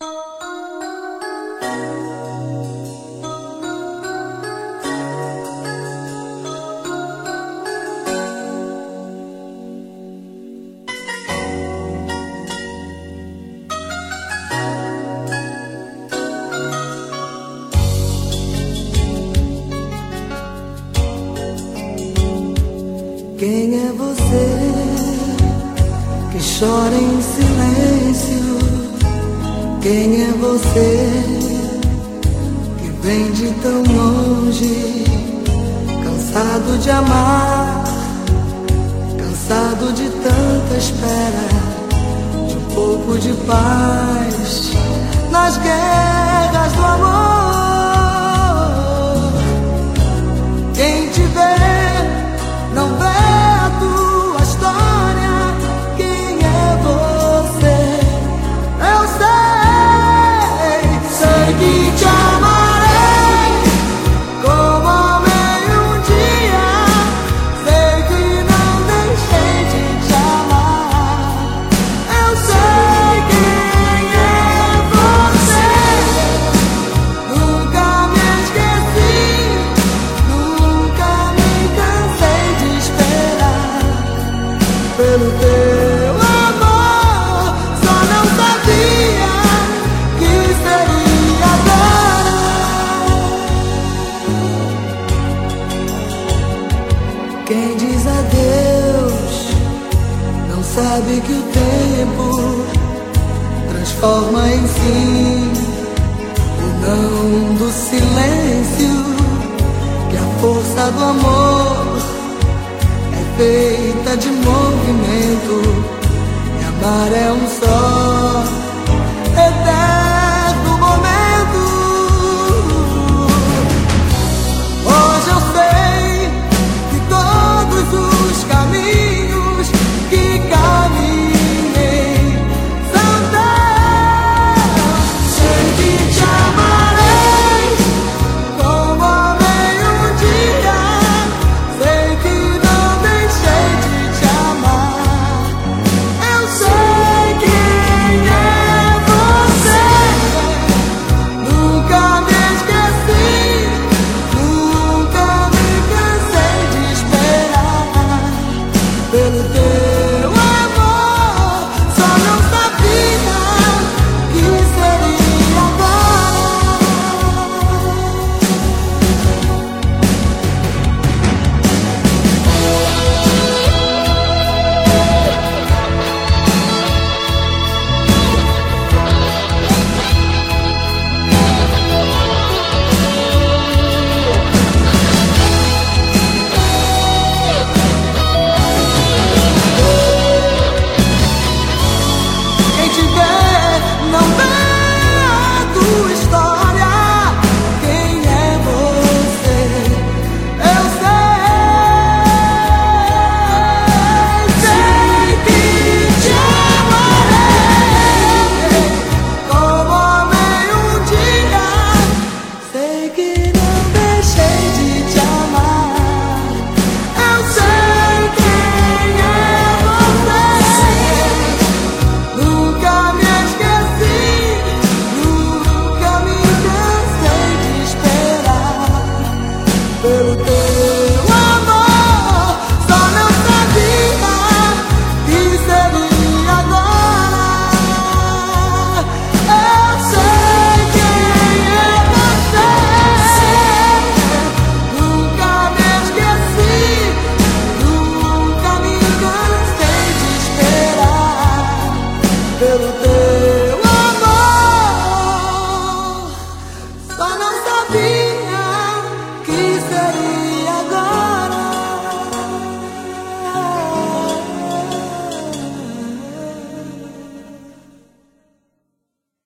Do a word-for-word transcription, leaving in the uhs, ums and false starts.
Quem é você que chora em silêncio? Quem é você que vem de tão longe, cansado de amar, cansado de tanta espera, de um pouco de paz nas guerras do amor? Quem te vê não vê a tua história. Quem é você? Eu sei, sei que te amarei como amei um dia. Sei que não deixei de te amar. Eu sei quem é você. Nunca me esqueci, nunca me cansei de esperar pelo teu amor. Só não sabia que seria agora. Quem diz adeus não sabe que o tempo transforma em sim o não do silêncio, que a força do amor é feita de movimento, e amar é um só